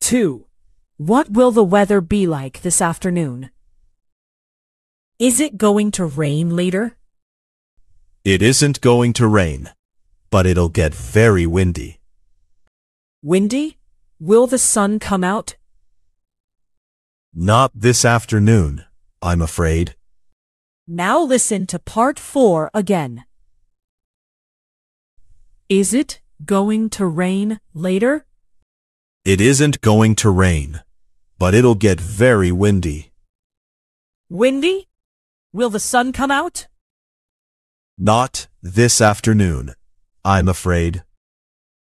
2. What will the weather be like this afternoon? Is it going to rain later? It isn't going to rain, but it'll get very windy. Windy? Will the sun come out? Not this afternoon, I'm afraid. Now listen to part 4 again. Is it going to rain later? It isn't going to rain, but it'll get very windy. Windy? Will the sun come out? Not this afternoon, I'm afraid.